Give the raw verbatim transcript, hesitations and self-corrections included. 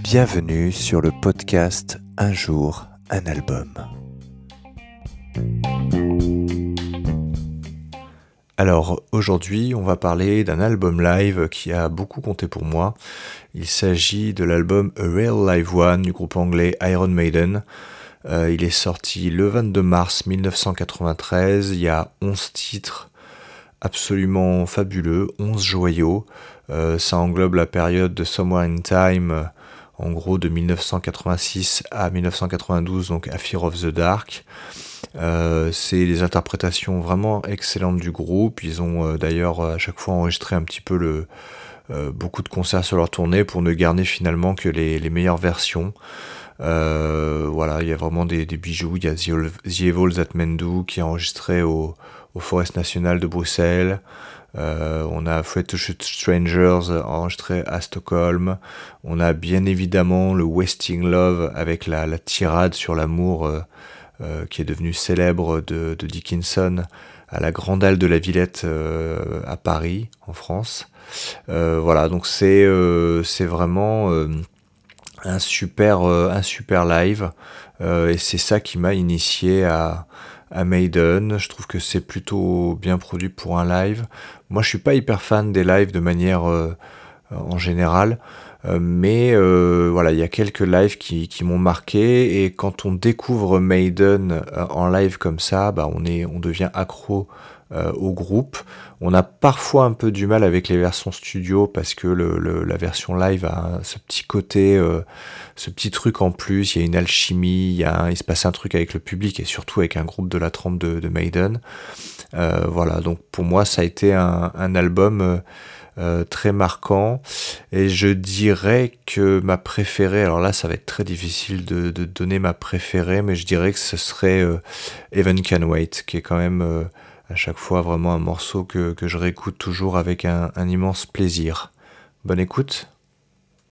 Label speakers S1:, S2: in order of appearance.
S1: Bienvenue sur le podcast Un jour, un album. Alors aujourd'hui, on va parler d'un album live qui a beaucoup compté pour moi. Il s'agit de l'album A Real Live One du groupe anglais Iron Maiden. Euh, il est sorti le vingt-deux mars mille neuf cent quatre-vingt-treize. Il y a onze titres absolument fabuleux, onze joyaux. Euh, ça englobe la période de Somewhere in Time, en gros de mille neuf cent quatre-vingt-six à mille neuf cent quatre-vingt-douze, donc à Fear of the Dark. Euh, c'est des interprétations vraiment excellentes du groupe. Ils ont euh, d'ailleurs à chaque fois enregistré un petit peu le, euh, beaucoup de concerts sur leur tournée pour ne garder finalement que les, les meilleures versions. Euh, voilà, il y a vraiment des, des bijoux. Il y a The, The Evil That Men Do qui est enregistré au, au Forest National de Bruxelles. Euh, on a Afraid to Shoot Strangers enregistré à Stockholm. On a bien évidemment le Wasting Love avec la, la tirade sur l'amour euh, euh, qui est devenue célèbre de, de Dickinson à la Grande Halle de la Villette euh, à Paris, en France. Euh, voilà, donc c'est, euh, c'est vraiment euh, un, super, euh, un super live euh, et c'est ça qui m'a initié à... à Maiden. Je trouve que c'est plutôt bien produit pour un live. Moi, je suis pas hyper fan des lives de manière euh, en général, euh, mais euh, voilà, il y a quelques lives qui, qui m'ont marqué et quand on découvre Maiden euh, en live comme ça, bah on est, on devient accro euh, au groupe. On a parfois un peu du mal avec les versions studio parce que le, le, la version live a ce petit côté, euh, ce petit truc en plus. Il y a une alchimie, il, y a un, il se passe un truc avec le public et surtout avec un groupe de la trempe de, de Maiden. Euh, voilà, donc pour moi ça a été un, un album euh, euh, très marquant et je dirais que ma préférée, alors là ça va être très difficile de, de donner ma préférée, mais je dirais que ce serait euh, Heaven Can Wait, qui est quand même euh, à chaque fois vraiment un morceau que, que je réécoute toujours avec un, un immense plaisir. Bonne écoute.